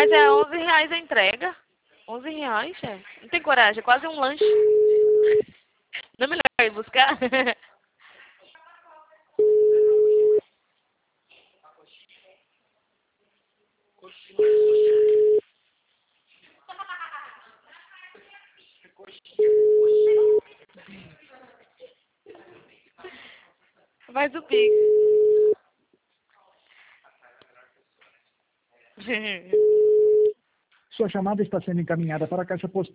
Mas é R$ 11 a entrega. R$ 11, é. Não tem coragem, é quase um lanche. Não é melhor ir buscar? Faz o Pix. Sua chamada está sendo encaminhada para a caixa postal.